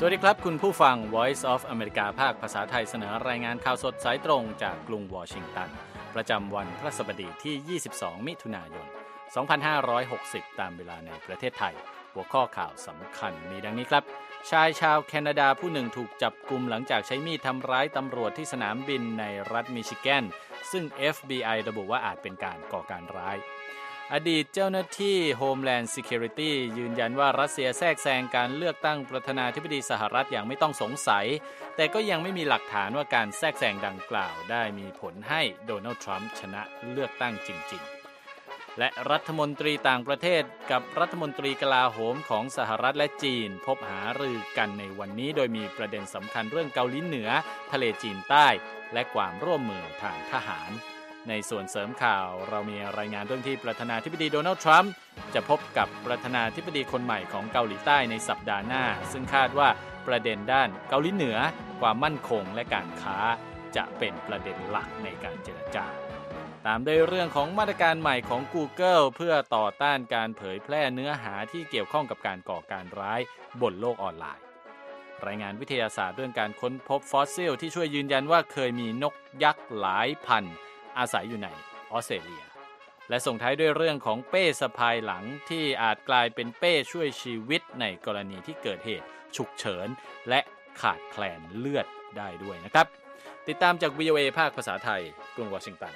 สวัสดีครับคุณผู้ฟัง Voice of America ภาคภาษาไทยเสนอรายงานข่าวสดสายตรงจากกรุงวอชิงตันประจำวันพฤหัสบดีที่ 22 มิถุนายน 2560 ตามเวลาในประเทศไทยหัวข้อข่าวสำคัญมีดังนี้ครับชายชาวแคนาดาผู้หนึ่งถูกจับกุมหลังจากใช้มีดทำร้ายตำรวจที่สนามบินในรัฐมิชิแกนซึ่ง FBI ระบุว่าอาจเป็นการก่อการร้ายอดีตเจ้าหน้าที่ Homeland Security ยืนยันว่ารัสเซียแทรกแซงการเลือกตั้งประธานาธิบดีสหรัฐอย่างไม่ต้องสงสัยแต่ก็ยังไม่มีหลักฐานว่าการแทรกแซงดังกล่าวได้มีผลให้โดนัลด์ทรัมป์ชนะเลือกตั้งจริงๆและรัฐมนตรีต่างประเทศกับรัฐมนตรีกลาโหมของสหรัฐและจีนพบหารือกันในวันนี้โดยมีประเด็นสำคัญเรื่องเกาหลีเหนือทะเลจีนใต้และความร่วมมือทางทหารในส่วนเสริมข่าวเรามีรายงานเรื่องที่ประธานาธิบดีโดนัลด์ทรัมป์จะพบกับประธานาธิบดีคนใหม่ของเกาหลีใต้ในสัปดาห์หน้าซึ่งคาดว่าประเด็นด้านเกาหลีเหนือความมั่นคงและการค้าจะเป็นประเด็นหลักในการเจรจาตามด้วยเรื่องของมาตรการใหม่ของ Google เพื่อต่อต้านการเผยแพร่เนื้อหาที่เกี่ยวข้องกับการก่อการร้ายบนโลกออนไลน์รายงานวิทยาศาสตร์เรื่องการค้นพบฟอสซิลที่ช่วยยืนยันว่าเคยมีนกยักษ์หลายพันอาศัยอยู่ในออสเตรเลียและส่งท้ายด้วยเรื่องของเป้สะพายหลังที่อาจกลายเป็นเป้ช่วยชีวิตในกรณีที่เกิดเหตุฉุกเฉินและขาดแคลนเลือดได้ด้วยนะครับติดตามจาก VOA ภาคภาษาไทยกรุงวอชิงตัน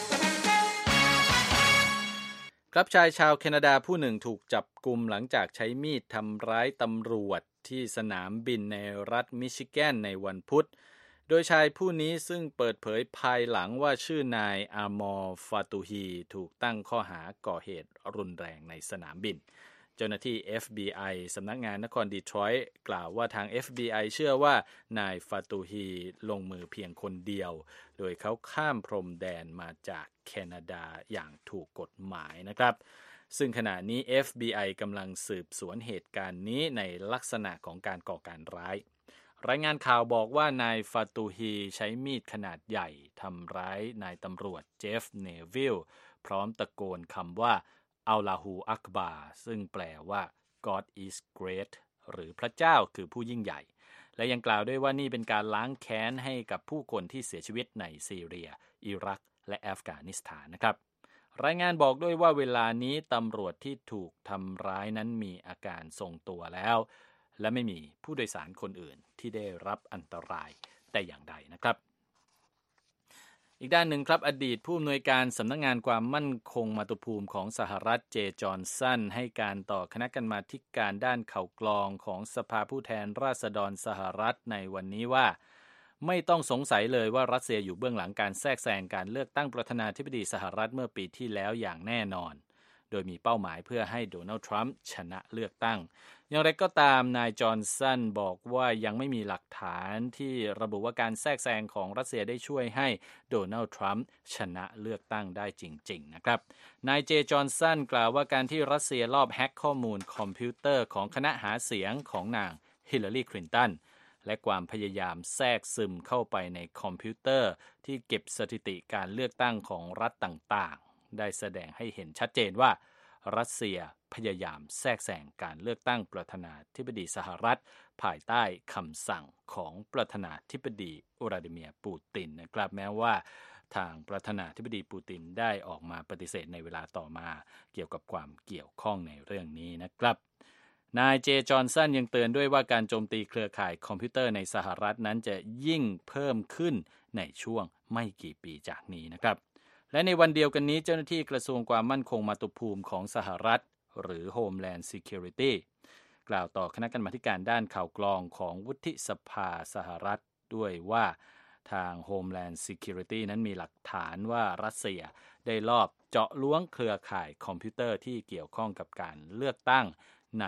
ครับชายชาวแคนาดาผู้หนึ่งถูกจับกุมหลังจากใช้มีดทำร้ายตำรวจที่สนามบินในรัฐมิชิแกนในวันพุธโดยชายผู้นี้ซึ่งเปิดเผยภายหลังว่าชื่อนายอาร์มอร์ฟาตูฮีถูกตั้งข้อหาก่อเหตุรุนแรงในสนามบินเจ้าหน้าที่ FBI สำนักงานนครดีทรอยต์กล่าวว่าทาง FBI เชื่อว่านายฟาตูฮีลงมือเพียงคนเดียวโดยเขาข้ามพรมแดนมาจากแคนาดาอย่างถูกกฎหมายนะครับซึ่งขณะนี้ FBI กำลังสืบสวนเหตุการณ์นี้ในลักษณะของการก่อการร้ายรายงานข่าวบอกว่านายฟาตูฮีใช้มีดขนาดใหญ่ทำร้ายนายตำรวจเจฟเนวิลพร้อมตะโกนคำว่าอัลลาฮูอักบาร์ซึ่งแปลว่า God is great หรือพระเจ้าคือผู้ยิ่งใหญ่และยังกล่าวด้วยว่านี่เป็นการล้างแค้นให้กับผู้คนที่เสียชีวิตในซีเรียอิรักและอัฟกานิสถานนะครับรายงานบอกด้วยว่าเวลานี้ตำรวจที่ถูกทำร้ายนั้นมีอาการทรงตัวแล้วและไม่มีผู้โดยสารคนอื่นที่ได้รับอันตรายแต่อย่างใดนะครับอีกด้านหนึ่งครับอดีตผู้อำนวยการสำนักงานความมั่นคงมาตุภูมิของสหรัฐเจจอห์นสันให้การต่อคณะกรรมาธิการด้านข่าวกรองของสภาผู้แทนราษฎรสหรัฐในวันนี้ว่าไม่ต้องสงสัยเลยว่ารัสเซียอยู่เบื้องหลังการแทรกแซงการเลือกตั้งประธานาธิบดีสหรัฐเมื่อปีที่แล้วอย่างแน่นอนโดยมีเป้าหมายเพื่อให้โดนัลด์ทรัมป์ชนะเลือกตั้งอย่างไรก็ตามนายจอห์นสันบอกว่ายังไม่มีหลักฐานที่ระบุว่าการแทรกแซงของรัสเซียได้ช่วยให้โดนัลด์ทรัมป์ชนะเลือกตั้งได้จริงๆนะครับนายเจจอห์นสันกล่าวว่าการที่รัสเซียลอบแฮ็กข้อมูลคอมพิวเตอร์ของคณะหาเสียงของนางฮิลลารีคลินตันและความพยายามแทรกซึมเข้าไปในคอมพิวเตอร์ที่เก็บสถิติการเลือกตั้งของรัฐต่างๆได้แสดงให้เห็นชัดเจนว่ารัสเซียพยายามแทรกแซงการเลือกตั้งประธานาธิบดีสหรัฐภายใต้คำสั่งของประธานาธิบดีวลาดิเมียร์ปูตินนะครับแม้ว่าทางประธานาธิบดีปูตินได้ออกมาปฏิเสธในเวลาต่อมาเกี่ยวกับความเกี่ยวข้องในเรื่องนี้นะครับนายเจจอห์นสันยังเตือนด้วยว่าการโจมตีเครือข่ายคอมพิวเตอร์ในสหรัฐนั้นจะยิ่งเพิ่มขึ้นในช่วงไม่กี่ปีจากนี้นะครับและในวันเดียวกันนี้เจ้าหน้าที่กระทรวงความมั่นคงมาตุภูมิของสหรัฐหรือ Homeland Security กล่าวต่อคณะกรรมาธิการด้านข่าวกรองของวุฒิสภาสหรัฐด้วยว่าทาง Homeland Security นั้นมีหลักฐานว่ารัสเซียได้ลอบเจาะล้วงเครือข่ายคอมพิวเตอร์ที่เกี่ยวข้องกับการเลือกตั้งใน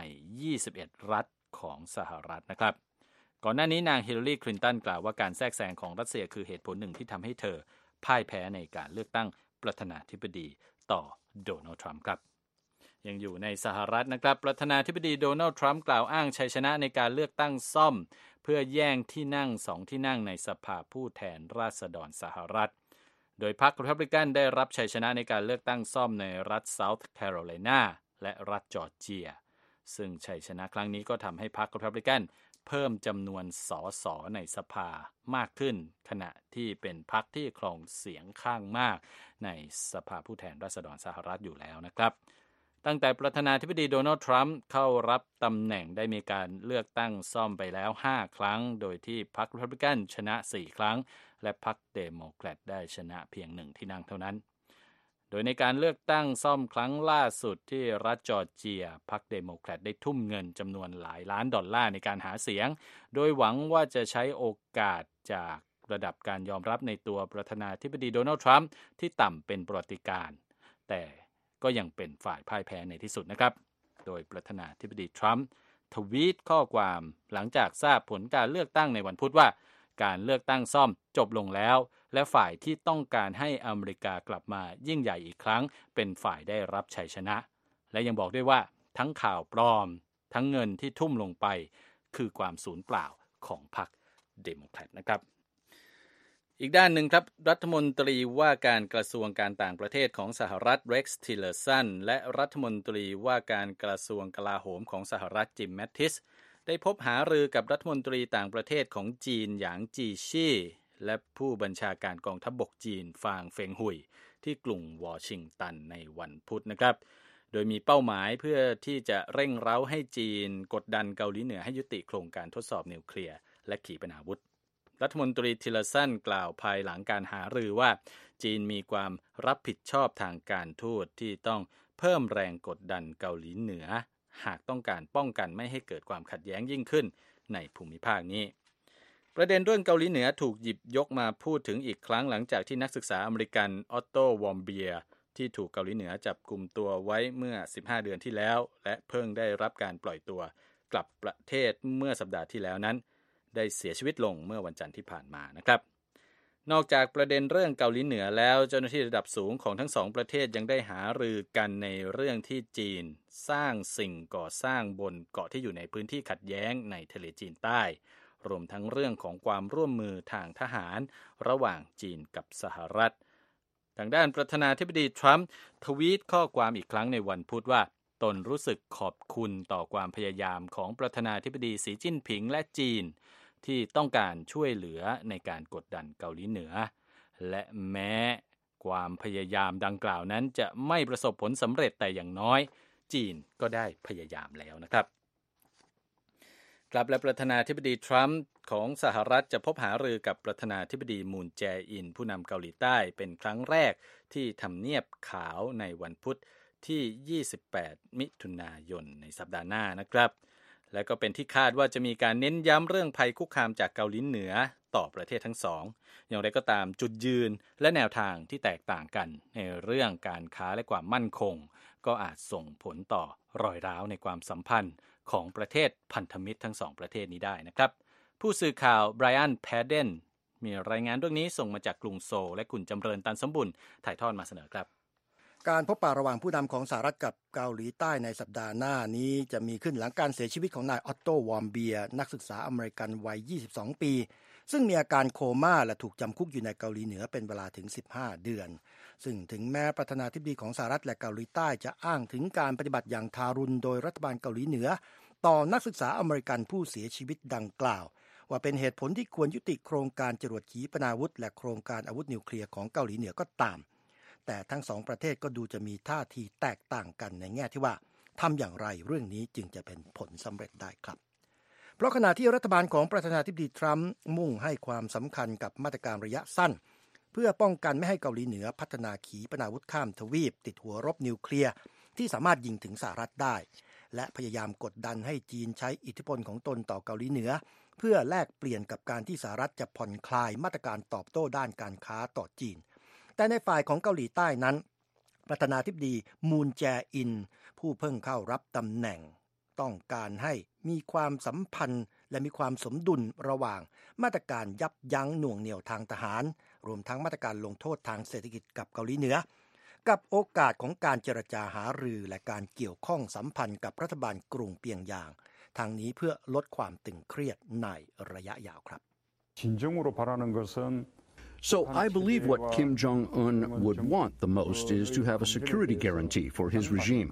21รัฐของสหรัฐนะครับก่อนหน้านี้นางฮิลลารีคลินตันกล่าวว่าการแทรกแซงของรัสเซียคือเหตุผลหนึ่งที่ทำให้เธอพ่ายแพ้ในการเลือกตั้งประธานาธิบดีต่อโดนัลด์ทรัมป์ครับยังอยู่ในสหรัฐนะครับประธานาธิบดีโดนัลด์ทรัมป์กล่าวอ้างชัยชนะในการเลือกตั้งซ่อมเพื่อแย่งที่นั่ง2ที่นั่งในสภาผู้แทนราษฎรสหรัฐโดยพรรครีพับลิกันได้รับชัยชนะในการเลือกตั้งซ่อมในรัฐเซาท์แคโรไลนาและรัฐจอร์เจียซึ่งชัยชนะครั้งนี้ก็ทำให้พรรครีพับลิกันเพิ่มจำนวนสสในสภามากขึ้นขณะที่เป็นพรรคที่ครองเสียงข้างมากในสภาผู้แทนราษฎรสหรัฐอยู่แล้วนะครับตั้งแต่ประธานาธิบดีโดนัลด์ทรัมป์เข้ารับตำแหน่งได้มีการเลือกตั้งซ่อมไปแล้ว5ครั้งโดยที่พรรครีพับลิกันชนะ4ครั้งและพรรคเดโมแครตได้ชนะเพียง1ที่นั่งเท่านั้นโดยในการเลือกตั้งซ่อมครั้งล่าสุดที่รัฐจอร์เจียพรรคเดโมแครตได้ทุ่มเงินจำนวนหลายล้านดอลลาร์ในการหาเสียงโดยหวังว่าจะใช้โอกาสจากระดับการยอมรับในตัวประธานาธิบดีโดนัลด์ทรัมป์ที่ต่ำเป็นประวัติการณ์แต่ก็ยังเป็นฝ่ายพ่ายแพ้ในที่สุดนะครับโดยประธานาธิบดีทรัมป์ทวีตข้อความหลังจากทราบผลการเลือกตั้งในวันพุธว่าการเลือกตั้งซ่อมจบลงแล้วและฝ่ายที่ต้องการให้อเมริกากลับมายิ่งใหญ่อีกครั้งเป็นฝ่ายได้รับชัยชนะและยังบอกด้วยว่าทั้งข่าวปลอมทั้งเงินที่ทุ่มลงไปคือความสูญเปล่าของพรรคเดโมแครตนะครับอีกด้านหนึ่งครับรัฐมนตรีว่าการกระทรวงการต่างประเทศของสหรัฐเร็กซ์ทิลเลอร์สันและรัฐมนตรีว่าการกระทรวงกลาโหมของสหรัฐจิมแมตติสได้พบหารือกับรัฐมนตรีต่างประเทศของจีนหยางจีชี่และผู้บัญชาการกองทัพบกจีนฟางเฟิงหุยที่กรุงวอชิงตันในวันพุธนะครับโดยมีเป้าหมายเพื่อที่จะเร่งเร้าให้จีนกดดันเกาหลีเหนือให้ยุติโครงการทดสอบนิวเคลียร์และขีปนาวุธรัฐมนตรีทิลเลอร์สันกล่าวภายหลังการหารือว่าจีนมีความรับผิดชอบทางการทูตที่ต้องเพิ่มแรงกดดันเกาหลีเหนือหากต้องการป้องกันไม่ให้เกิดความขัดแย้งยิ่งขึ้นในภูมิภาคนี้ประเด็นเรื่องเกาหลีเหนือถูกหยิบยกมาพูดถึงอีกครั้งหลังจากที่นักศึกษาอเมริกันออตโตวอมเบียที่ถูกเกาหลีเหนือจับกุมตัวไว้เมื่อ15เดือนที่แล้วและเพิ่งได้รับการปล่อยตัวกลับประเทศเมื่อสัปดาห์ที่แล้วนั้นได้เสียชีวิตลงเมื่อวันจันทร์ที่ผ่านมานะครับนอกจากประเด็นเรื่องเกาหลีเหนือแล้วเจ้าหน้าที่ระดับสูงของทั้งสองประเทศยังได้หารือกันในเรื่องที่จีนสร้างสิ่งก่อสร้างบนเกาะที่อยู่ในพื้นที่ขัดแย้งในทะเลจีนใต้รวมทั้งเรื่องของความร่วมมือทางทหารระหว่างจีนกับสหรัฐทางด้านประธานาธิบดีทรัมป์ทวีตข้อความอีกครั้งในวันพุธว่าตนรู้สึกขอบคุณต่อความพยายามของประธานาธิบดีสีจิ้นผิงและจีนที่ต้องการช่วยเหลือในการกดดันเกาหลีเหนือและแม้ความพยายามดังกล่าวนั้นจะไม่ประสบผลสำเร็จแต่อย่างน้อยจีนก็ได้พยายามแล้วนะครับครับและประธานาธิบดีทรัมป์ของสหรัฐจะพบหารือกับประธานาธิบดีมูนแจอินผู้นำเกาหลีใต้เป็นครั้งแรกที่ทำเนียบขาวในวันพุธที่28มิถุนายนในสัปดาห์หน้านะครับและก็เป็นที่คาดว่าจะมีการเน้นย้ำเรื่องภัยคุกคามจากเกาหลีเหนือต่อประเทศทั้งสองอย่างไรก็ตามจุดยืนและแนวทางที่แตกต่างกันในเรื่องการค้าและความมั่นคงก็อาจส่งผลต่อรอยร้าวในความสัมพันธ์ของประเทศพันธมิตรทั้งสองประเทศนี้ได้นะครับผู้สื่อข่าวไบรอันแพดเดนมีรายงานเรื่องนี้ส่งมาจากกรุงโซลและคุณจำเริญตันสมบุญถ่ายทอดมาเสนอครับการพบปะระหว่างผู้นำของสหรัฐกับเกาหลีใต้ในสัปดาห์หน้านี้จะมีขึ้นหลังการเสียชีวิตของนายออตโตวอร์มเบียนักศึกษาอเมริกันวัย22ปีซึ่งมีอาการโคม่าและถูกจำคุกอยู่ในเกาหลีเหนือเป็นเวลาถึง15เดือนซึ่งถึงแม้ประธานาธิบดีของสหรัฐและเกาหลีใต้จะอ้างถึงการปฏิบัติอย่างทารุณโดยรัฐบาลเกาหลีเหนือต่อนักศึกษาอเมริกันผู้เสียชีวิตดังกล่าวว่าเป็นเหตุผลที่ควรยุติโครงการจรวดขีปนาวุธและโครงการอาวุธนิวเคลียร์ของเกาหลีเหนือก็ตามแต่ทั้งสองประเทศก็ดูจะมีท่าทีแตกต่างกันในแง่ที่ว่าทำอย่างไรเรื่องนี้จึงจะเป็นผลสำเร็จได้ครับเพราะขณะที่รัฐบาลของประธานาธิบดีทรัมป์มุ่งให้ความสำคัญกับมาตรการระยะสั้นเพื่อป้องกันไม่ให้เกาหลีเหนือพัฒนาขีปนาวุธข้ามทวีปติดหัวรบนิวเคลียร์ที่สามารถยิงถึงสหรัฐได้และพยายามกดดันให้จีนใช้อิทธิพลของตนต่อเกาหลีเหนือเพื่อแลกเปลี่ยนกับการที่สหรัฐจะผ่อนคลายมาตรการตอบโต้ด้านการค้าต่อจีนแต่ในฝ่ายของเกาหลีใต้นั้นประธานาธิบดีมูนแจอินผู้เพิ่งเข้ารับตำแหน่งต้องการให้มีความสัมพันธ์และมีความสมดุลระหว่างมาตรการยับยั้งหน่วงเหนี่ยวทางทหารรวมทั้งมาตรการลงโทษทางเศรษฐกิจกับเกาหลีเหนือกับโอกาสของการเจรจาหารือและการเกี่ยวข้องสัมพันธ์กับรัฐบาลกรุงเปียงยางทางนี้เพื่อลดความตึงเครียดในระยะยาวครับ So I believe what Kim Jong-un would want the most is to have a security guarantee for his regime.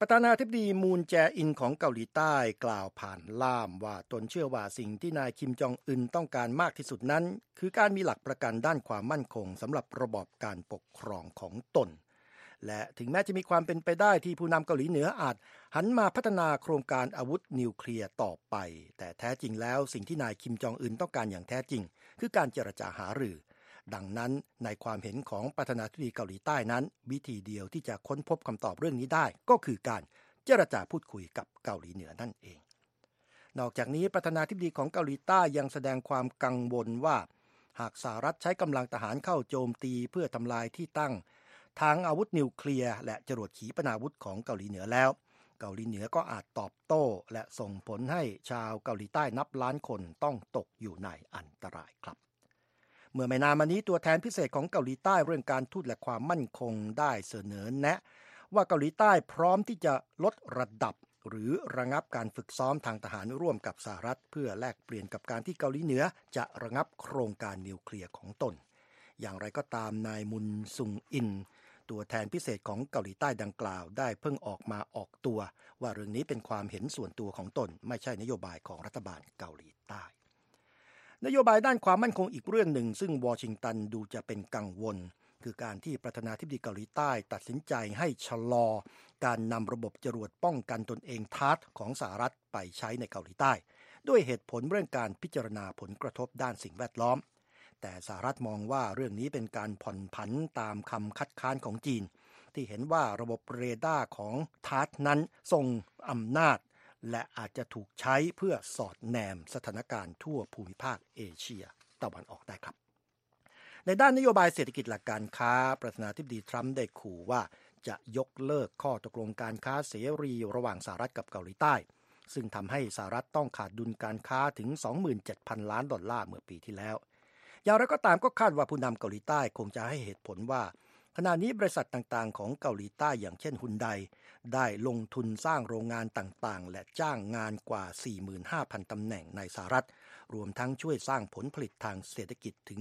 ประธานาธิบดีมูนแจอินของเกาหลีใต้กล่าวผ่านล่ามว่าตนเชื่อว่าสิ่งที่นายคิมจองอึนต้องการมากที่สุดนั้นคือการมีหลักประกันด้านความมั่นคงสำหรับระบอบการปกครองของตนและถึงแม้จะมีความเป็นไปได้ที่ผู้นำเกาหลีเหนืออาจหันมาพัฒนาโครงการอาวุธนิวเคลียร์ต่อไปแต่แท้จริงแล้วสิ่งที่นายคิมจองอึนต้องการอย่างแท้จริงคือการเจรจาหารือดังนั้นในความเห็นของประธานาธิบดีเกาหลีใต้นั้นวิธีเดียวที่จะค้นพบคำตอบเรื่องนี้ได้ก็คือการเจรจาพูดคุยกับเกาหลีเหนือนั่นเองนอกจากนี้ประธานาธิบดีของเกาหลีใต้ยังแสดงความกังวลว่าหากสหรัฐใช้กำลังทหารเข้าโจมตีเพื่อทำลายที่ตั้งทางอาวุธนิวเคลียร์และจรวดขีปนาวุธของเกาหลีเหนือแล้วเกาหลีเหนือก็อาจตอบโต้และส่งผลให้ชาวเกาหลีใต้นับล้านคนต้องตกอยู่ในอันตรายครับเมื่อไม่นานมานี้ตัวแทนพิเศษของเกาหลีใต้เรื่องการทูตและความมั่นคงได้เสนอแนะว่าเกาหลีใต้พร้อมที่จะลดระดับหรือระงับการฝึกซ้อมทางทหารร่วมกับสหรัฐเพื่อแลกเปลี่ยนกับการที่เกาหลีเหนือจะระงับโครงการนิวเคลียร์ของตนอย่างไรก็ตามนายมุนซุงอินตัวแทนพิเศษของเกาหลีใต้ดังกล่าวได้เพิ่งออกตัวว่าเรื่องนี้เป็นความเห็นส่วนตัวของตนไม่ใช่นโยบายของรัฐบาลเกาหลีใต้นโยบายด้านความมั่นคงอีกเรื่องหนึ่งซึ่งวอชิงตันดูจะเป็นกังวลคือการที่ประธานาธิบดีเกาหลีใต้ตัดสินใจให้ชะลอการนำระบบจรวดป้องกันตนเองทาร์ทของสหรัฐไปใช้ในเกาหลีใต้ด้วยเหตุผลเรื่องการพิจารณาผลกระทบด้านสิ่งแวดล้อมแต่สหรัฐมองว่าเรื่องนี้เป็นการผ่อนผันตามคำคัดค้านของจีนที่เห็นว่าระบบเรดาร์ของทาร์ทนั้นทรงอำนาจและอาจจะถูกใช้เพื่อสอดแนมสถานการณ์ทั่วภูมิภาคเอเชียตะวันออกได้ครับในด้านนโยบายเศรษฐกิจและการค้าประธานาธิบดีทรัมป์ได้ขู่ว่าจะยกเลิกข้อตกลงการค้าเสรีระหว่างสหรัฐกับเกาหลีใต้ซึ่งทำให้สหรัฐต้องขาดดุลการค้าถึง 27,000 ล้านดอลลาร์เมื่อปีที่แล้วอย่างไรก็ตามก็คาดว่าผู้นำเกาหลีใต้คงจะให้เหตุผลว่าขณะนี้บริษัทต่างๆของเกาหลีใต้อย่างเช่นฮุนไดได้ลงทุนสร้างโรงงานต่างๆและจ้างงานกว่า 45,000 ตำแหน่งในสหรัฐรวมทั้งช่วยสร้างผลผลิตทางเศรษฐกิจถึง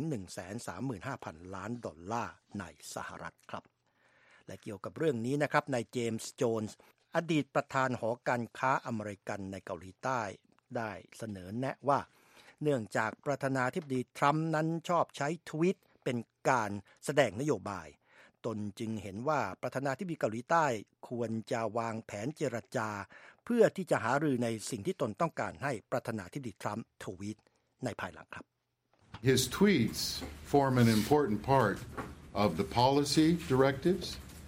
135,000 ล้านดอลลาร์ในสหรัฐครับและเกี่ยวกับเรื่องนี้นะครับนายเจมส์โจนส์อดีตประธานหอการค้าอเมริกันในเกาหลีใต้ได้เสนอแนะว่าเนื่องจากประธานาธิบดีทรัมป์นั้นชอบใช้ทวีตเป็นการแสดงนโยบายตนจึงเห็นว่าประธานาธิบดีเกาหลีใต้ควรจะวางแผนเจรจาเพื่อที่จะหารือในสิ่งที่ตนต้องการให้ประธานาธิบดีทรัมป์ทวีตในภายหลังครับ His tweets form an important part of the policy directives.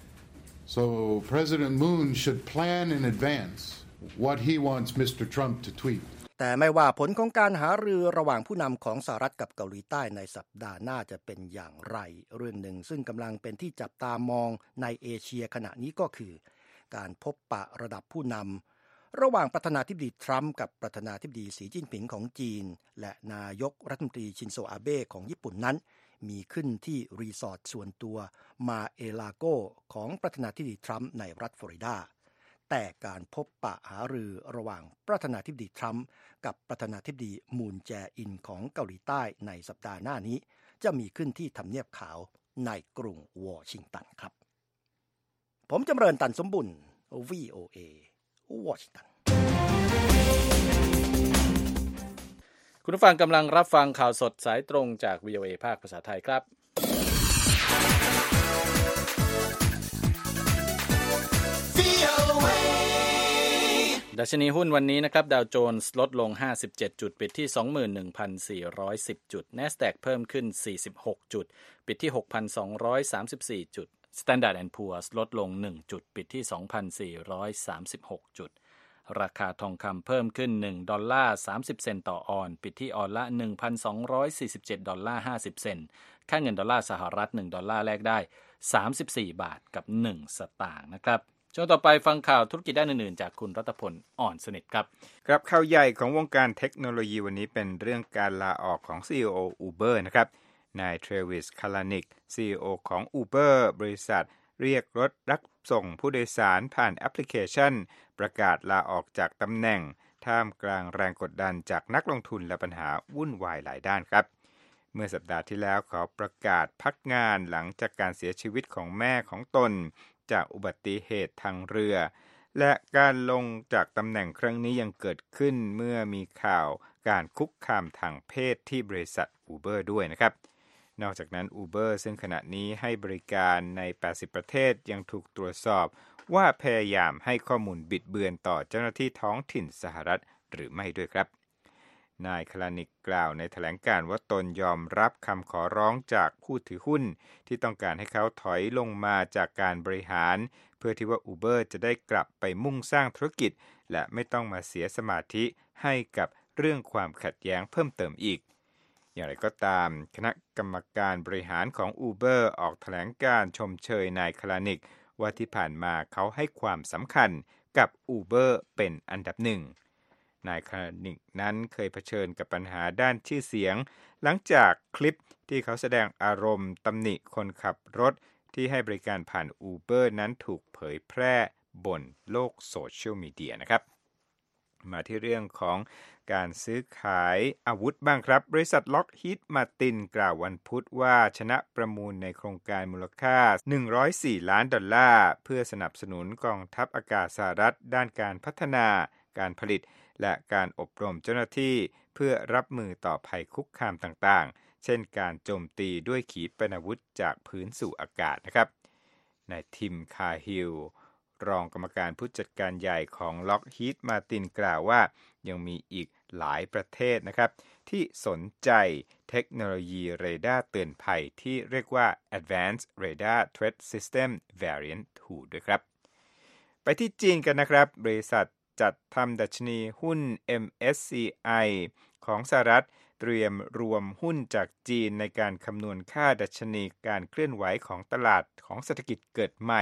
So President Moon should plan in advance what he wants Mr. Trump to tweet. แต่ไม่ว่าผลของการหารือระหว่างผู้นำของสหรัฐกับเกาหลีใต้ในสัปดาห์หน้าจะเป็นอย่างไรเรื่องหนึ่งซึ่งกำลังเป็นที่จับตามองในเอเชียขณะนี้ก็คือการพบปะระดับผู้นำระหว่างประธานาธิบดีทรัมป์กับประธานาธิบดีสีจิ้นผิงของจีนและนายกรัฐมนตรีชินโซอาเบะของญี่ปุ่นนั้นมีขึ้นที่รีสอร์ทส่วนตัวมาเอลาโกของประธานาธิบดีทรัมป์ในรัฐฟลอริดาแต่การพบปะหารือระหว่างประธานาธิบดีทรัมป์กับประธานาธิบดีมูนแจอินของเกาหลีใต้ในสัปดาห์หน้านี้จะมีขึ้นที่ทำเนียบขาวในกรุงวอชิงตันครับผมจำเริญตันสมบุญ VOA วอชิงตันคุณผู้ฟังกำลังรับฟังข่าวสดสายตรงจาก VOA ภาคภาษาไทยครับดัชนีหุ้นวันนี้นะครับดาวโจนส์ลดลง57จุดปิดที่ 21,410 จุด NASDAQ เพิ่มขึ้น46จุดปิดที่ 6,234 จุด Standard & Poor's ลดลง1จุดปิดที่ 2,436 จุดราคาทองคำเพิ่มขึ้น$1.30 เซนต์ต่อออนซ์ปิดที่ออนซ์ละ $1,247.50 เซนต์ค่าเงินดอลลาร์สหรัฐ$1แลกได้34 บาทกับ1สตางค์นะครับช่วงต่อไปฟังข่าวธุรกิจด้านอื่นๆจากคุณรัตพลอ่อนสนิทครับครับข่าวใหญ่ของวงการเทคโนโลยีวันนี้เป็นเรื่องการลาออกของ CEO Uber นะครับนายเทรวิสคาลานิก CEO ของ Uber บริษัทเรียกรถรับส่งผู้โดยสารผ่านแอปพลิเคชันประกาศลาออกจากตำแหน่งท่ามกลางแรงกดดันจากนักลงทุนและปัญหาวุ่นวายหลายด้านครับเมื่อสัปดาห์ที่แล้วเขาประกาศพักงานหลังจากการเสียชีวิตของแม่ของตนจากอุบัติเหตุทางเรือและการลงจากตำแหน่งครั้งนี้ยังเกิดขึ้นเมื่อมีข่าวการคุกคามทางเพศที่บริษัท Uber ด้วยนะครับนอกจากนั้น Uber ซึ่งขณะนี้ให้บริการใน80ประเทศยังถูกตรวจสอบว่าพยายามให้ข้อมูลบิดเบือนต่อเจ้าหน้าที่ท้องถิ่นสหรัฐหรือไม่ด้วยครับนายคลานิกกล่าวในแถลงการณ์ว่าตนยอมรับคำขอร้องจากผู้ถือหุ้นที่ต้องการให้เขาถอยลงมาจากการบริหารเพื่อที่ว่า Uber จะได้กลับไปมุ่งสร้างธุรกิจและไม่ต้องมาเสียสมาธิให้กับเรื่องความขัดแย้งเพิ่มเติมอีกอย่างไรก็ตามคณะกรรมการบริหารของ Uber ออกแถลงการชมเชยนายคลานิกว่าที่ผ่านมาเขาให้ความสำคัญกับ Uber เป็นอันดับหนึ่งนายคลานิกนั้นเคยเผชิญกับปัญหาด้านชื่อเสียงหลังจากคลิปที่เขาแสดงอารมณ์ตำหนิคนขับรถที่ให้บริการผ่าน Uber นั้นถูกเผยแพร่บนโลกโซเชียลมีเดียนะครับมาที่เรื่องของการซื้อขายอาวุธบ้างครับบริษัท Lockheed Martin กล่าววันพุธว่าชนะประมูลในโครงการมูลค่า$104 ล้านเพื่อสนับสนุนกองทัพอากาศสหรัฐด้านการพัฒนาการผลิตและการอบรมเจ้าหน้าที่เพื่อรับมือต่อภัยคุกคามต่างๆเช่นการโจมตีด้วยขีปนาวุธจากพื้นสู่อากาศนะครับนายทิมคาฮิลรองกรรมการผู้จัดการใหญ่ของ Lockheed Martin กล่าวว่ายังมีอีกหลายประเทศนะครับที่สนใจเทคโนโลยีเรดาร์เตือนภัยที่เรียกว่า Advanced Radar Threat System Variant 2 ด้วยครับไปที่จีนกันนะครับบริษัทจัดทำดัชนีหุ้น MSCI ของสหรัฐเตรียมรวมหุ้นจากจีนในการคำนวณค่าดัชนีการเคลื่อนไหวของตลาดของเศรษฐกิจเกิดใหม่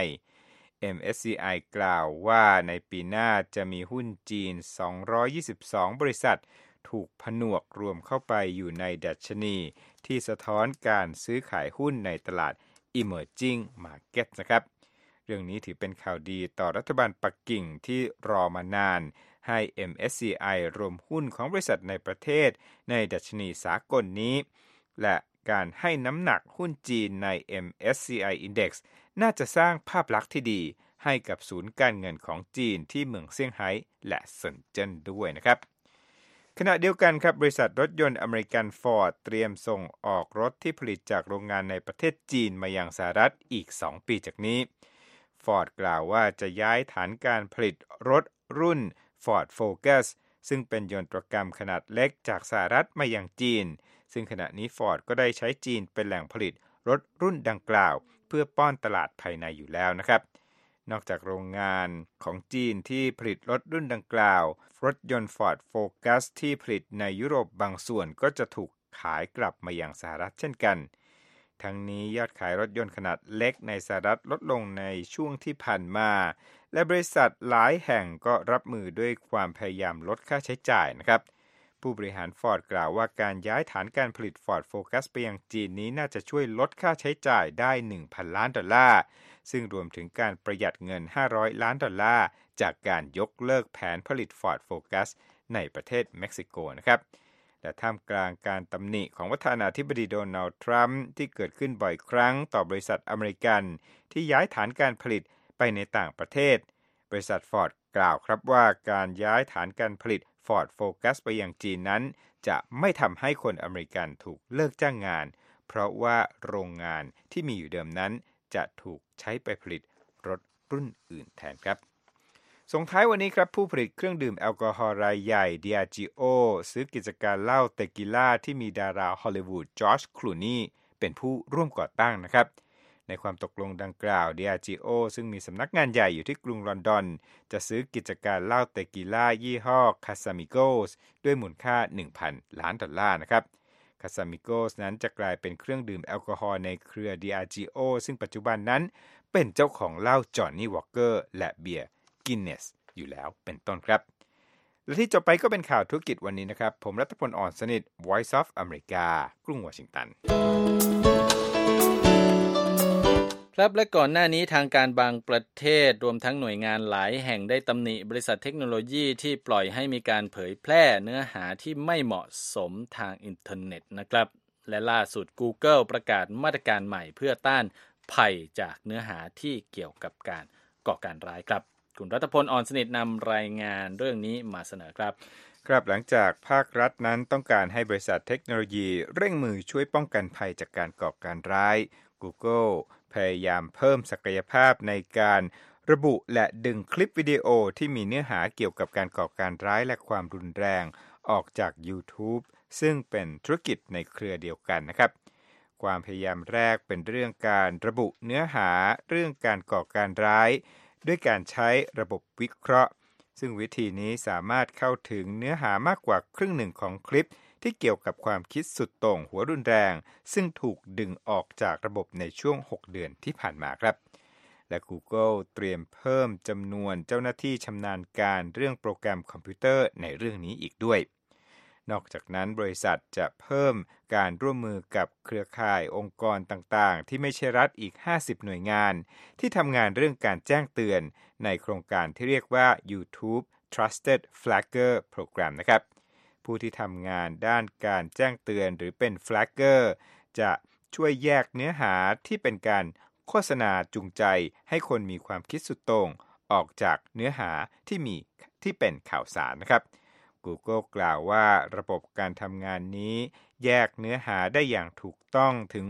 MSCI กล่าวว่าในปีหน้าจะมีหุ้นจีน222บริษัทถูกผนวกรวมเข้าไปอยู่ในดัชนีที่สะท้อนการซื้อขายหุ้นในตลาด Emerging Market นะครับเรื่องนี้ถือเป็นข่าวดีต่อรัฐบาลปักกิ่งที่รอมานานให้ MSCI รวมหุ้นของบริษัทในประเทศในดัชนีสากลนี้และการให้น้ำหนักหุ้นจีนใน MSCI Index น่าจะสร้างภาพลักษณ์ที่ดีให้กับศูนย์การเงินของจีนที่เมืองเซี่ยงไฮ้และเซินเจิ้นด้วยนะครับขณะเดียวกันครับบริษัทรถยนต์อเมริกันฟอร์ดเตรียมส่งออกรถที่ผลิตจากโรงงานในประเทศจีนมายังสหรัฐอีก2ปีจากนี้ฟอร์ดกล่าวว่าจะย้ายฐานการผลิตรถรุ่น Ford Focus ซึ่งเป็นยนตรกรรมขนาดเล็กจากสหรัฐมายังจีนซึ่งขณะนี้ Ford ก็ได้ใช้จีนเป็นแหล่งผลิตรถรุ่นดังกล่าวเพื่อป้อนตลาดภายในอยู่แล้วนะครับนอกจากโรงงานของจีนที่ผลิตรถรุ่นดังกล่าวรถยนต์ Ford Focus ที่ผลิตในยุโรปบางส่วนก็จะถูกขายกลับมายังสหรัฐเช่นกันทั้งนี้ยอดขายรถยนต์ขนาดเล็กในสหรัฐลดลงในช่วงที่ผ่านมาและบริษัทหลายแห่งก็รับมือด้วยความพยายามลดค่าใช้จ่ายนะครับผู้บริหาร Ford กล่าวว่าการย้ายฐานการผลิต Ford Focus ไปยังจีนนี้น่าจะช่วยลดค่าใช้จ่ายได้ $1,000 ล้านซึ่งรวมถึงการประหยัดเงิน$500 ล้านจากการยกเลิกแผนผลิต Ford Focus ในประเทศเม็กซิโกนะครับและท่ามกลางการตำหนิของประธานาธิบดีโดนัลด์ทรัมป์ที่เกิดขึ้นบ่อยครั้งต่อบริษัทอเมริกันที่ย้ายฐานการผลิตไปในต่างประเทศบริษัท Ford กล่าวครับว่าการย้ายฐานการผลิต Ford Focus ไปยังจีนนั้นจะไม่ทำให้คนอเมริกันถูกเลิกจ้างงานเพราะว่าโรงงานที่มีอยู่เดิมนั้นจะถูกใช้ไปผลิตรถรุ่นอื่นแทนครับส่งท้ายวันนี้ครับผู้ผลิตเครื่องดื่มแอลกอฮอล์รายใหญ่ Diageo ซื้อกิจการเหล้าเตกิล่าที่มีดาราฮอลลีวูดจอร์จ คลูนีเป็นผู้ร่วมก่อตั้งนะครับในความตกลงดังกล่าว Diageo ซึ่งมีสำนักงานใหญ่อยู่ที่กรุงลอนดอนจะซื้อกิจการเหล้าเตกิล่ายี่ห้อ Casamigos ด้วยมูลค่า $1,000 ล้านนะครับ Casamigos นั้นจะกลายเป็นเครื่องดื่มแอลกอฮอล์ในเครือ Diageo ซึ่งปัจจุบันนั้นเป็นเจ้าของเหล้า Johnny Walker และเบียร์ Guinness อยู่แล้วเป็นต้นครับและที่จบไปก็เป็นข่าวธุรกิจวันนี้นะครับผมรัตพล อ่อนสนิท Voice of America กรุงวอชิงตันครับและก่อนหน้านี้ทางการบางประเทศรวมทั้งหน่วยงานหลายแห่งได้ตำหนิบริษัทเทคโนโลยีที่ปล่อยให้มีการเผยแพร่เนื้อหาที่ไม่เหมาะสมทางอินเทอร์เน็ตนะครับและล่าสุด Google ประกาศมาตรการใหม่เพื่อต้านภัยจากเนื้อหาที่เกี่ยวกับการก่อการร้ายครับคุณรัตพล อ่อนสนิทนำรายงานเรื่องนี้มาเสนอครับครับหลังจากภาครัฐนั้นต้องการให้บริษัทเทคโนโลยีเร่งมือช่วยป้องกันภัยจากการก่อการร้าย Google พยายามเพิ่มศักยภาพในการระบุและดึงคลิปวิดีโอที่มีเนื้อหาเกี่ยวกับการก่อการร้ายและความรุนแรงออกจาก YouTube ซึ่งเป็นธุรกิจในเครือเดียวกันนะครับความพยายามแรกเป็นเรื่องการระบุเนื้อหาเรื่องการก่อการร้ายด้วยการใช้ระบบวิเคราะห์ซึ่งวิธีนี้สามารถเข้าถึงเนื้อหามากกว่าครึ่งหนึ่งของคลิปที่เกี่ยวกับความคิดสุดโต่งหัวรุนแรงซึ่งถูกดึงออกจากระบบในช่วง6 เดือนที่ผ่านมาครับและ Google เตรียมเพิ่มจำนวนเจ้าหน้าที่ชำนาญการเรื่องโปรแกรมคอมพิวเตอร์ในเรื่องนี้อีกด้วยนอกจากนั้นบริษัทจะเพิ่มการร่วมมือกับเครือข่ายองค์กรต่างๆที่ไม่ใช่รัฐอีก50หน่วยงานที่ทำงานเรื่องการแจ้งเตือนในโครงการที่เรียกว่า YouTube Trusted Flagger Program นะครับผู้ที่ทำงานด้านการแจ้งเตือนหรือเป็น Flagger จะช่วยแยกเนื้อหาที่เป็นการโฆษณาจูงใจให้คนมีความคิดสุดโต่งออกจากเนื้อหาที่เป็นข่าวสารนะครับGoogle กล่าวว่าระบบการทำงานนี้แยกเนื้อหาได้อย่างถูกต้องถึง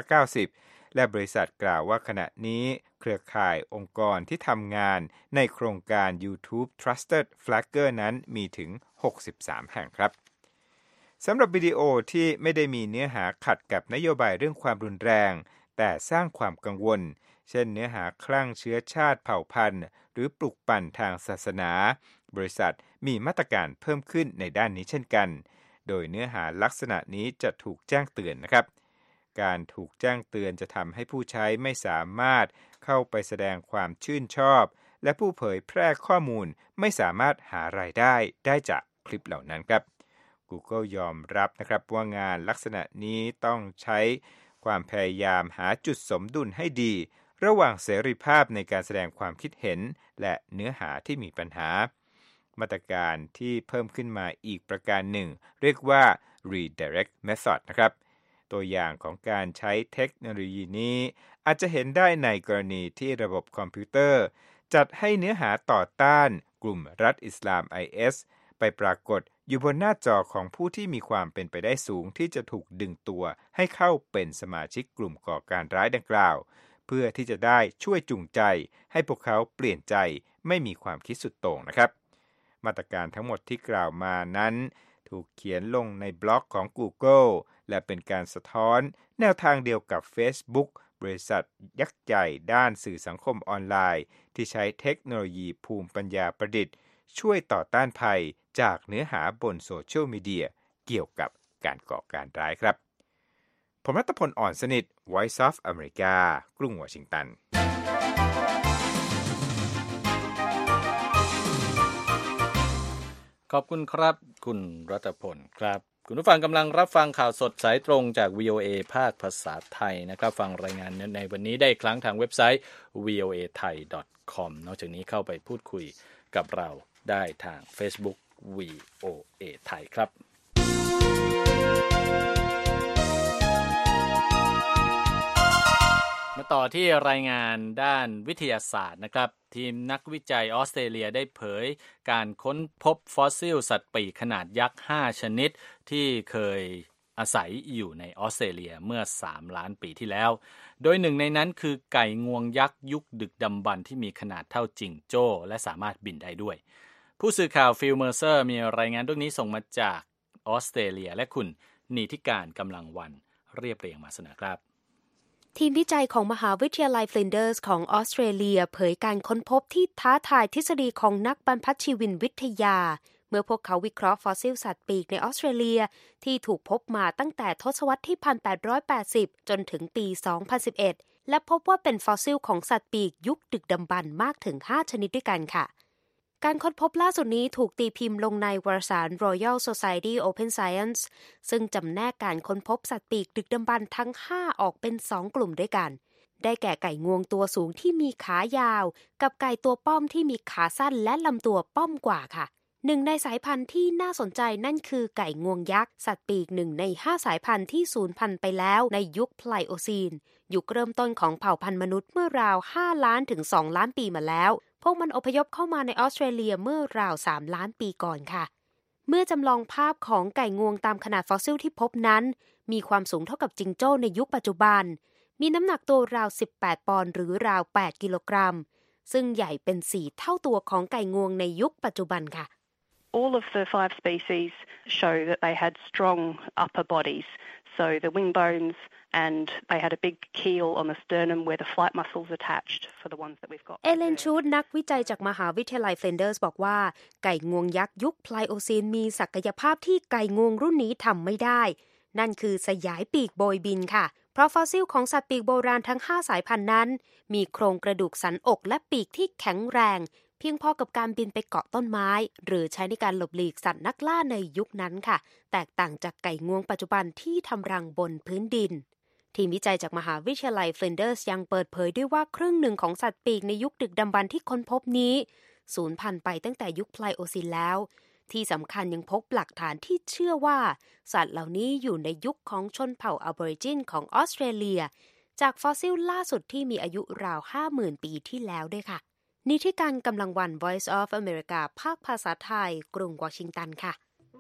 90%และบริษัทกล่าวว่าขณะนี้เครือข่ายองค์กรที่ทำงานในโครงการ YouTube Trusted Flagger นั้นมีถึง63แห่งครับสำหรับวิดีโอที่ไม่ได้มีเนื้อหาขัดกับนโยบายเรื่องความรุนแรงแต่สร้างความกังวลเช่นเนื้อหาคลั่งเชื้อชาติเผ่าพันธุ์หรือปลุกปั่นทางศาสนาบริษัทมีมาตรการเพิ่มขึ้นในด้านนี้เช่นกันโดยเนื้อหาลักษณะนี้จะถูกแจ้งเตือนนะครับการถูกแจ้งเตือนจะทำให้ผู้ใช้ไม่สามารถเข้าไปแสดงความชื่นชอบและผู้เผยแพร่ข้อมูลไม่สามารถหารายได้จากคลิปเหล่านั้นครับ Google ยอมรับนะครับว่างานลักษณะนี้ต้องใช้ความพยายามหาจุดสมดุลให้ดีระหว่างเสรีภาพในการแสดงความคิดเห็นและเนื้อหาที่มีปัญหามาตรการที่เพิ่มขึ้นมาอีกประการหนึ่งเรียกว่า Redirect Method นะครับตัวอย่างของการใช้เทคโนโลยีนี้อาจจะเห็นได้ในกรณีที่ระบบคอมพิวเตอร์จัดให้เนื้อหาต่อต้านกลุ่มรัฐอิสลาม IS ไปปรากฏอยู่บนหน้าจอของผู้ที่มีความเป็นไปได้สูงที่จะถูกดึงตัวให้เข้าเป็นสมาชิกกลุ่มก่อการร้ายดังกล่าวเพื่อที่จะได้ช่วยจูงใจให้พวกเขาเปลี่ยนใจไม่มีความคิดสุดโต่งนะครับมาตรการทั้งหมดที่กล่าวมานั้นถูกเขียนลงในบล็อกของ Google และเป็นการสะท้อนแนวทางเดียวกับ Facebook บริษัทยักษ์ใหญ่ด้านสื่อสังคมออนไลน์ที่ใช้เทคโนโลยีภูมิปัญญาประดิษฐ์ช่วยต่อต้านภัยจากเนื้อหาบนโซเชียลมีเดียเกี่ยวกับการก่อการร้ายครับผมรัตพล อ่อนสนิท Voice of America กรุงวอชิงตันขอบคุณครับคุณรัตพลครับคุณผู้ฟังกำลังรับฟังข่าวสดสายตรงจาก VOA ภาคภาษาไทยนะครับฟังรายงานในวันนี้ได้ครั้งทางเว็บไซต์ voathai.com นอกจากนี้เข้าไปพูดคุยกับเราได้ทาง Facebook VOA ไทยครับมาต่อที่รายงานด้านวิทยาศาสตร์นะครับทีมนักวิจัยออสเตรเลียได้เผยการค้นพบฟอสซิลสัตว์ปีกขนาดยักษ์5ชนิดที่เคยอาศัยอยู่ในออสเตรเลียเมื่อ3ล้านปีที่แล้วโดยหนึ่งในนั้นคือไก่งวงยักษ์ยุคดึกดำบรรพ์ที่มีขนาดเท่าจิงโจ้และสามารถบินได้ด้วยผู้สื่อข่าวฟิลเมอร์เซอร์มีรายงานเรื่องนี้ส่งมาจากออสเตรเลียและคุณนิติการกำลังวันเรียบเรียงมาเสนอครับทีมวิจัยของมหาวิทยาลัยฟลินเดอร์สของออสเตรเลียเผยการค้นพบที่ท้าทายทฤษฎีของนักบรรพชีวินวิทยาเมื่อพวกเขาวิเคราะห์ฟอสซิลสัตว์ปีกในออสเตรเลียที่ถูกพบมาตั้งแต่ทศวรรษที่ 1880 จนถึงปี 2011 และพบว่าเป็นฟอสซิลของสัตว์ปีกยุคดึกดำบรรพ์มากถึง 5 ชนิดด้วยกันค่ะการค้นพบล่าสุดนี้ถูกตีพิมพ์ลงในวารสาร Royal Society Open Science ซึ่งจำแนกการค้นพบสัตว์ปีกดึกดำบรรพ์ทั้ง 5 ออกเป็น 2 กลุ่มด้วยกันได้แก่ไก่งวงตัวสูงที่มีขายาวกับไก่ตัวป้อมที่มีขาสั้นและลำตัวป้อมกว่าค่ะหนึ่งในสายพันธุ์ที่น่าสนใจนั่นคือไก่งวงยักษ์สัตว์ปีก1 ใน 5 สายพันธุ์ที่สูญพันธุ์ไปแล้วในยุคไพลโอซีนยุคเริ่มต้นของเผ่าพันธุ์มนุษย์เมื่อราว5 ล้านถึง2 ล้านปีมาแล้วพวกมันอพยพเข้ามาในออสเตรเลียเมื่อราว3 ล้านปีก่อนค่ะเมื่อจำลองภาพของไก่งวงตามขนาดฟอสซิลที่พบนั้นมีความสูงเท่ากับจิงโจ้ในยุคปัจจุบันมีน้ำหนักตัวราว18 ปอนด์หรือราว8 กิโลกรัมซึ่งใหญ่เป็น4 เท่าตัวของไก่งวงในยุคปัจจุบันค่ะ All of the 5 species show that they had strong upper bodies. So the wing bones and they had a big keel on the sternum where the flight muscles attached for the ones that we've got. เอเลนชูดนักวิจัยจากมหาวิทยาลัยเฟลนเดอร์สบอกว่าไก่งวงยักษ์ยุคไพลโอซีนมีศักยภาพที่ไก่งวงรุ่นนี้ทำไม่ได้นั่นคือสยายปีกโบยบินค่ะเพราะฟอสซิลของสัตว์ปีกโบราณทั้ง5 สายพันธุ์นั้นมีโครงกระดูกสันอกและปีกที่แข็งแรงเพียงพอกับการบินไปเกาะต้นไม้หรือใช้ในการหลบหลีกสัตว์นักล่าในยุคนั้นค่ะแตกต่างจากไก่งวงปัจจุบันที่ทำรังบนพื้นดินทีมวิจัยจากมหาวิทยาลัยเฟลนเดอร์สยังเปิดเผยด้วยว่าครึ่งหนึ่งของสัตว์ปีกในยุคดึกดำบรรพ์ที่ค้นพบนี้สูญพันธุ์ไปตั้งแต่ยุคไพลโอซีนแล้วที่สำคัญยังพบหลักฐานที่เชื่อว่าสัตว์เหล่านี้อยู่ในยุคของชนเผ่าออบอริจินของออสเตรเลียจากฟอสซิลล่าสุดที่มีอายุราว 50,000 ปีที่แล้วด้วยค่ะนิธิการกำลังวัน Voice of America ภาคภาษาไทยกรุงวอชิงตันค่ะ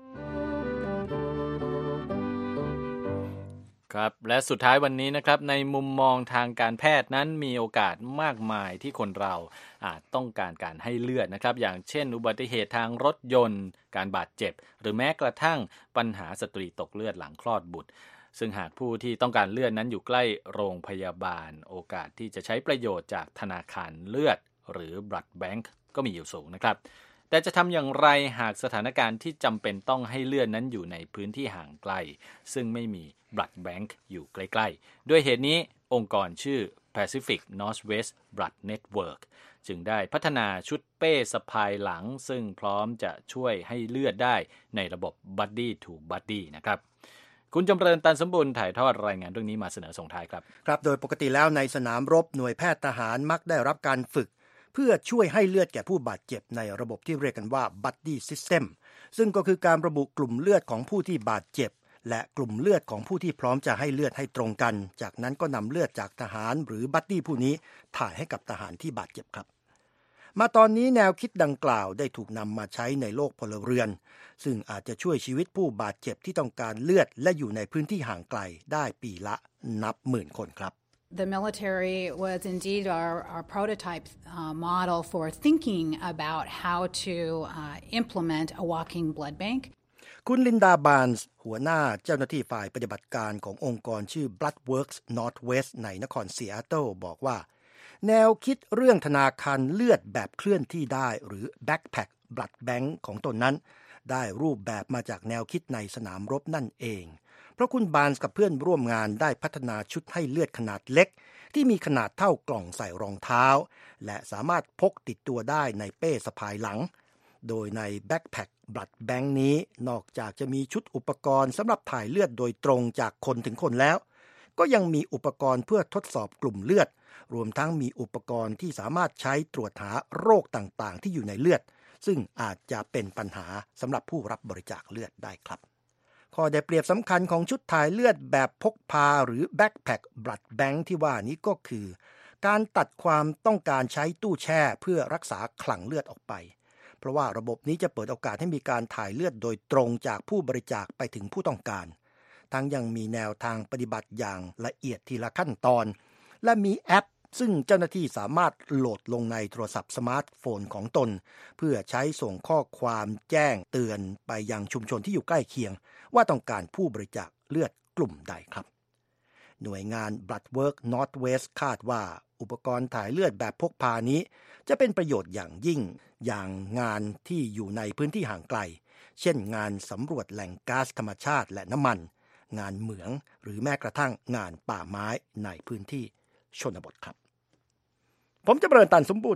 ครับและสุดท้ายวันนี้นะครับในมุมมองทางการแพทย์นั้นมีโอกาสมากมายที่คนเราอาจต้องการให้เลือดนะครับอย่างเช่นอุบัติเหตุทางรถยนต์การบาดเจ็บหรือแม้กระทั่งปัญหาสตรีตกเลือดหลังคลอดบุตรซึ่งหากผู้ที่ต้องการเลือดนั้นอยู่ใกล้โรงพยาบาลโอกาสที่จะใช้ประโยชน์จากธนาคารเลือดหรือ Blood Bank ก็มีอยู่สูงนะครับแต่จะทำอย่างไรหากสถานการณ์ที่จำเป็นต้องให้เลือดนั้นอยู่ในพื้นที่ห่างไกลซึ่งไม่มี Blood Bank อยู่ใกล้ๆด้วยเหตุนี้องค์กรชื่อ Pacific Northwest Blood Network จึงได้พัฒนาชุดเป้สะพายหลังซึ่งพร้อมจะช่วยให้เลือดได้ในระบบ Buddy to Buddy นะครับคุณจำเริญตันสมบูรณ์ถ่ายทอดรายงานเรื่องนี้มาเสนอส่งท้ายครับครับโดยปกติแล้วในสนามรบหน่วยแพทย์ทหารมักได้รับการฝึกเพื่อช่วยให้เลือดแก่ผู้บาดเจ็บในระบบที่เรียกกันว่า Buddy System ซึ่งก็คือการระบุกลุ่มเลือดของผู้ที่บาดเจ็บและกลุ่มเลือดของผู้ที่พร้อมจะให้เลือดให้ตรงกันจากนั้นก็นำเลือดจากทหารหรือบัดดี้ผู้นี้ถ่ายให้กับทหารที่บาดเจ็บครับมาตอนนี้แนวคิดดังกล่าวได้ถูกนำมาใช้ในโลกพลเรือนซึ่งอาจจะช่วยชีวิตผู้บาดเจ็บที่ต้องการเลือดและอยู่ในพื้นที่ห่างไกลได้ปีละนับหมื่นคนครับ The military was indeed our prototype model for thinking about how to implement a walking blood bank. คุณลินดาบานส์หัวหน้าเจ้าหน้าที่ฝ่ายปฏิบัติการขององค์กรชื่อ Bloodworks Northwest ในนครซีแอตเทิลบอกว่าแนวคิดเรื่องธนาคารเลือดแบบเคลื่อนที่ได้หรือ Backpack Blood Bank ของตนนั้นได้รูปแบบมาจากแนวคิดในสนามรบนั่นเองเพราะคุณบานส์กับเพื่อนร่วมงานได้พัฒนาชุดให้เลือดขนาดเล็กที่มีขนาดเท่ากล่องใส่รองเท้าและสามารถพกติดตัวได้ในเป้สะพายหลังโดยใน Backpack Blood Bank นี้นอกจากจะมีชุดอุปกรณ์สำหรับถ่ายเลือดโดยตรงจากคนถึงคนแล้วก็ยังมีอุปกรณ์เพื่อทดสอบกลุ่มเลือดรวมทั้งมีอุปกรณ์ที่สามารถใช้ตรวจหาโรคต่างๆที่อยู่ในเลือดซึ่งอาจจะเป็นปัญหาสำหรับผู้รับบริจาคเลือดได้ครับข้อได้เปรียบสำคัญของชุดถ่ายเลือดแบบพกพาหรือ Backpack Blood Bank ที่ว่านี้ก็คือการตัดความต้องการใช้ตู้แช่เพื่อรักษาคลังเลือดออกไปเพราะว่าระบบนี้จะเปิดโอกาสให้มีการถ่ายเลือดโดยตรงจากผู้บริจาคไปถึงผู้ต้องการทั้งยังมีแนวทางปฏิบัติอย่างละเอียดทีละขั้นตอนและมีแอปซึ่งเจ้าหน้าที่สามารถโหลดลงในโทรศัพท์สมาร์ทโฟนของตนเพื่อใช้ส่งข้อความแจ้งเตือนไปยังชุมชนที่อยู่ใกล้เคียงว่าต้องการผู้บริจาคเลือดกลุ่มใดครับหน่วยงาน Bloodworks Northwest คาดว่าอุปกรณ์ถ่ายเลือดแบบพกพานี้จะเป็นประโยชน์อย่างยิ่งอย่างงานที่อยู่ในพื้นที่ห่างไกลเช่นงานสำรวจแหล่งก๊าซธรรมชาติและน้ำมันงานเหมืองหรือแม้กระทั่งงานป่าไม้ในพื้นที่ชนบทครับผมจะเริญตันสมบุญ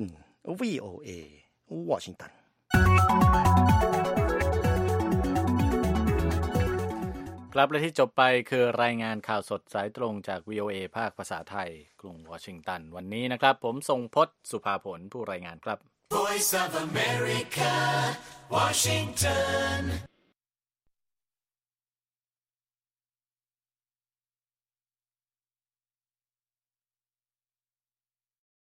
VOA วอชิงตันครับและที่จบไปคือรายงานข่าวสดสายตรงจาก VOA ภาคภาษาไทยกรุงวอชิงตันวันนี้นะครับผมทรงพจน์สุภาผลผู้รายงานครับ Voice of America Washington